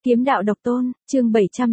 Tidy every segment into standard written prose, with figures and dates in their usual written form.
Kiếm đạo độc tôn, chương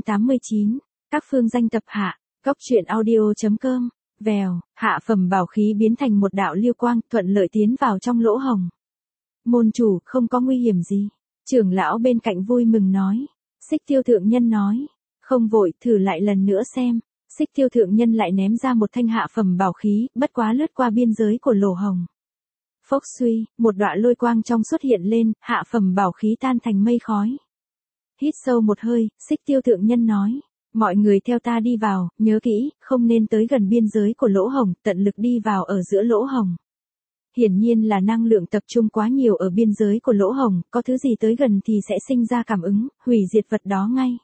789, các phương danh tập hạ, góc truyện audio.com, vèo, hạ phẩm bảo khí biến thành một đạo liêu quang thuận lợi tiến vào trong lỗ hồng. Môn chủ, không có nguy hiểm gì. Trưởng lão bên cạnh vui mừng nói. Xích Tiêu thượng nhân nói. Không vội, thử lại lần nữa xem. Xích Tiêu thượng nhân lại ném ra một thanh hạ phẩm bảo khí, bất quá lướt qua biên giới của lỗ hồng. Phốc suy, một đoạn lôi quang trong xuất hiện lên, hạ phẩm bảo khí tan thành mây khói. Hít sâu một hơi, Xích Tiêu thượng nhân nói. Mọi người theo ta đi vào, nhớ kỹ, không nên tới gần biên giới của lỗ hồng, tận lực đi vào ở giữa lỗ hồng. Hiển nhiên là năng lượng tập trung quá nhiều ở biên giới của lỗ hồng, có thứ gì tới gần thì sẽ sinh ra cảm ứng, hủy diệt vật đó ngay.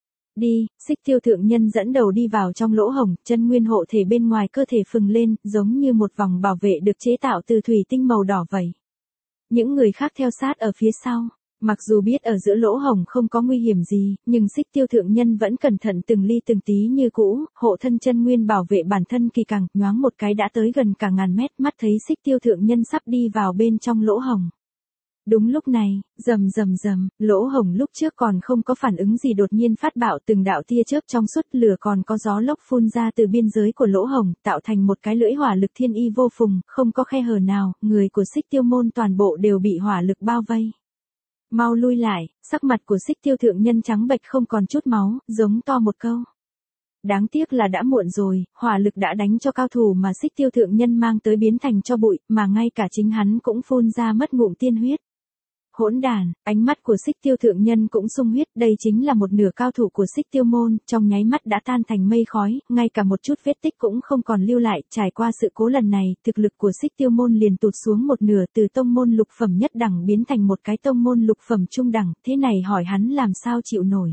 Đi, Xích Tiêu thượng nhân dẫn đầu đi vào trong lỗ hồng, chân nguyên hộ thể bên ngoài cơ thể phừng lên, giống như một vòng bảo vệ được chế tạo từ thủy tinh màu đỏ vậy. Những người khác theo sát ở phía sau. Mặc dù biết ở giữa lỗ hồng không có nguy hiểm gì, nhưng Xích Tiêu thượng nhân vẫn cẩn thận từng ly từng tí như cũ, hộ thân chân nguyên bảo vệ bản thân kỳ càng, nhoáng một cái đã tới gần cả ngàn mét, mắt thấy Xích Tiêu thượng nhân sắp đi vào bên trong lỗ hồng. Đúng lúc này, rầm rầm rầm, lỗ hồng lúc trước còn không có phản ứng gì đột nhiên phát bạo, từng đạo tia chớp trong suốt, lửa còn có gió lốc phun ra từ biên giới của lỗ hồng, tạo thành một cái lưỡi hỏa lực thiên y vô phùng, không có khe hở nào, người của Xích Tiêu môn toàn bộ đều bị hỏa lực bao vây. Mau lui lại, sắc mặt của Xích Tiêu thượng nhân trắng bệch không còn chút máu, giống to một câu. Đáng tiếc là đã muộn rồi, hỏa lực đã đánh cho cao thủ mà Xích Tiêu thượng nhân mang tới biến thành cho bụi, mà ngay cả chính hắn cũng phun ra mất ngụm tiên huyết. Hỗn đàn, ánh mắt của Xích Tiêu thượng nhân cũng sung huyết, đây chính là một nửa cao thủ của Xích Tiêu môn, trong nháy mắt đã tan thành mây khói, ngay cả một chút vết tích cũng không còn lưu lại, trải qua sự cố lần này, thực lực của Xích Tiêu môn liền tụt xuống một nửa, từ tông môn lục phẩm nhất đẳng biến thành một cái tông môn lục phẩm trung đẳng, thế này hỏi hắn làm sao chịu nổi.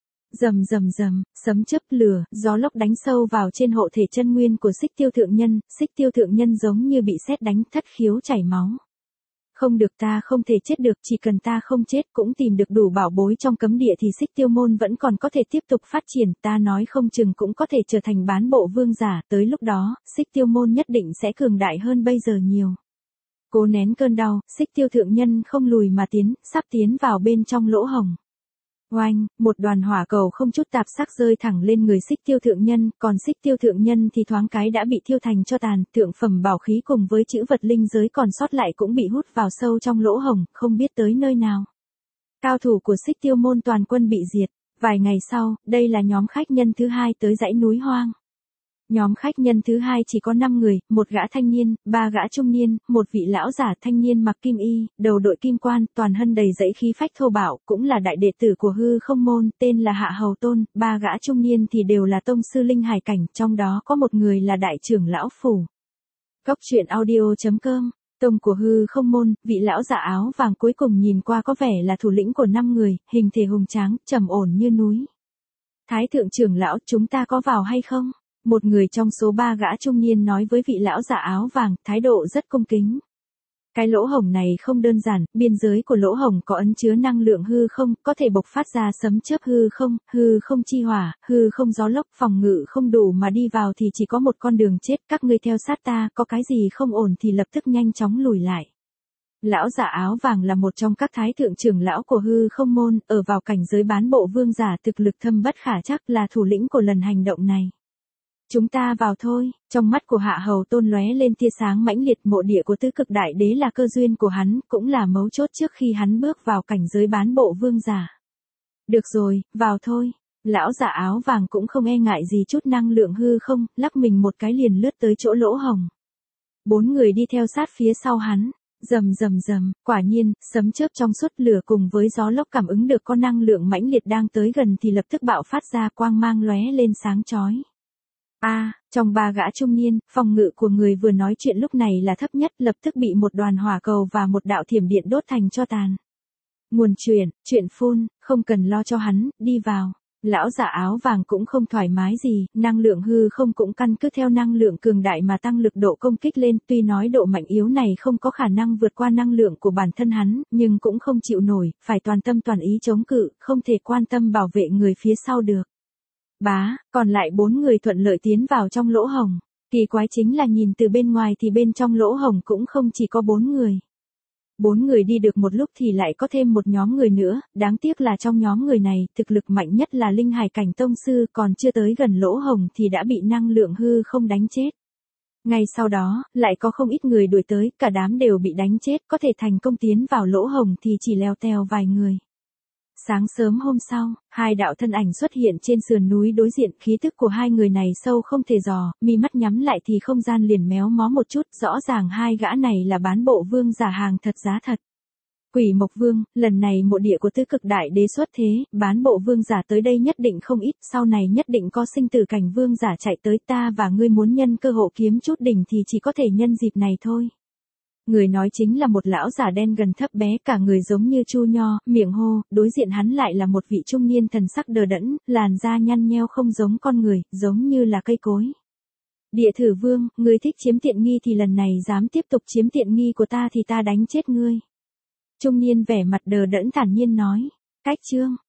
Rầm rầm rầm, sấm chớp lửa, gió lốc đánh sâu vào trên hộ thể chân nguyên của Xích Tiêu thượng nhân giống như bị sét đánh, thất khiếu chảy máu. Không được, ta không thể chết được, chỉ cần ta không chết cũng tìm được đủ bảo bối trong cấm địa thì Xích Tiêu môn vẫn còn có thể tiếp tục phát triển, ta nói không chừng cũng có thể trở thành bán bộ vương giả, tới lúc đó, Xích Tiêu môn nhất định sẽ cường đại hơn bây giờ nhiều. Cố nén cơn đau, Xích Tiêu thượng nhân không lùi mà tiến, sắp tiến vào bên trong lỗ hồng. Oanh, một đoàn hỏa cầu không chút tạp sắc rơi thẳng lên người Xích Tiêu thượng nhân, còn Xích Tiêu thượng nhân thì thoáng cái đã bị thiêu thành tro tàn, thượng phẩm bảo khí cùng với chữ vật linh giới còn sót lại cũng bị hút vào sâu trong lỗ hồng, không biết tới nơi nào. Cao thủ của Xích Tiêu môn toàn quân bị diệt. Vài ngày sau, đây là nhóm khách nhân thứ hai tới dãy núi hoang. Nhóm khách nhân thứ hai chỉ có 5 người, một gã thanh niên, 3 gã trung niên, một vị lão giả thanh niên mặc kim y, đầu đội kim quan, toàn thân đầy dẫy khí phách thô bạo, cũng là đại đệ tử của Hư Không môn, tên là Hạ Hầu Tôn, 3 gã trung niên thì đều là tông sư linh hải cảnh, trong đó có một người là đại trưởng lão phủ. Góc truyện audio.com, tông của Hư Không môn, vị lão giả áo vàng cuối cùng nhìn qua có vẻ là thủ lĩnh của 5 người, hình thể hùng tráng, trầm ổn như núi. Thái thượng trưởng lão, chúng ta có vào hay không? Một người trong số 3 gã trung niên nói với vị lão giả áo vàng, thái độ rất cung kính. Cái lỗ hồng này không đơn giản, biên giới của lỗ hồng có ẩn chứa năng lượng hư không, có thể bộc phát ra sấm chớp hư không chi hỏa, hư không gió lốc, phòng ngự không đủ mà đi vào thì chỉ có một con đường chết, các ngươi theo sát ta, có cái gì không ổn thì lập tức nhanh chóng lùi lại. Lão giả áo vàng là một trong các thái thượng trưởng lão của Hư Không môn, ở vào cảnh giới bán bộ vương giả, thực lực thâm bất khả trắc, là thủ lĩnh của lần hành động này. Chúng ta vào thôi, trong mắt của Hạ Hầu Tôn lóe lên tia sáng mãnh liệt, mộ địa của tứ cực đại đế là cơ duyên của hắn, cũng là mấu chốt trước khi hắn bước vào cảnh giới bán bộ vương giả. Được rồi, vào thôi. Lão giả áo vàng cũng không e ngại gì chút năng lượng hư không, lắc mình một cái liền lướt tới chỗ lỗ hồng. 4 người đi theo sát phía sau hắn. Rầm rầm rầm, quả nhiên, sấm chớp trong suốt, lửa cùng với gió lốc cảm ứng được có năng lượng mãnh liệt đang tới gần thì lập tức bạo phát ra, quang mang lóe lên sáng chói. Trong 3 gã trung niên, phòng ngự của người vừa nói chuyện lúc này là thấp nhất, lập tức bị một đoàn hỏa cầu và một đạo thiểm điện đốt thành tro tàn. Nguồn chuyện phun, không cần lo cho hắn, đi vào. Lão giả áo vàng cũng không thoải mái gì, năng lượng hư không cũng căn cứ theo năng lượng cường đại mà tăng lực độ công kích lên, tuy nói độ mạnh yếu này không có khả năng vượt qua năng lượng của bản thân hắn, nhưng cũng không chịu nổi, phải toàn tâm toàn ý chống cự, không thể quan tâm bảo vệ người phía sau được. Còn lại 4 người thuận lợi tiến vào trong lỗ hồng. Kỳ quái chính là nhìn từ bên ngoài thì bên trong lỗ hồng cũng không chỉ có 4 người. 4 người đi được một lúc thì lại có thêm một nhóm người nữa, đáng tiếc là trong nhóm người này, thực lực mạnh nhất là linh hải cảnh tông sư, còn chưa tới gần lỗ hồng thì đã bị năng lượng hư không đánh chết. Ngay sau đó, lại có không ít người đuổi tới, cả đám đều bị đánh chết, có thể thành công tiến vào lỗ hồng thì chỉ leo tèo vài người. Sáng sớm hôm sau, hai đạo thân ảnh xuất hiện trên sườn núi đối diện, khí tức của hai người này sâu không thể dò, mi mắt nhắm lại thì không gian liền méo mó một chút, rõ ràng hai gã này là bán bộ vương giả hàng thật giá thật. Quỷ Mộc Vương, lần này mộ địa của tứ cực đại đế xuất thế, bán bộ vương giả tới đây nhất định không ít, sau này nhất định có sinh tử cảnh vương giả chạy tới, ta và ngươi muốn nhân cơ hội kiếm chút đỉnh thì chỉ có thể nhân dịp này thôi. Người nói chính là một lão giả đen gần thấp bé, cả người giống như chu nho, miệng hô, đối diện hắn lại là một vị trung niên thần sắc đờ đẫn, làn da nhăn nheo không giống con người, giống như là cây cối. Địa Thử Vương, ngươi thích chiếm tiện nghi thì lần này dám tiếp tục chiếm tiện nghi của ta thì ta đánh chết ngươi. Trung niên vẻ mặt đờ đẫn thản nhiên nói. Cách chương,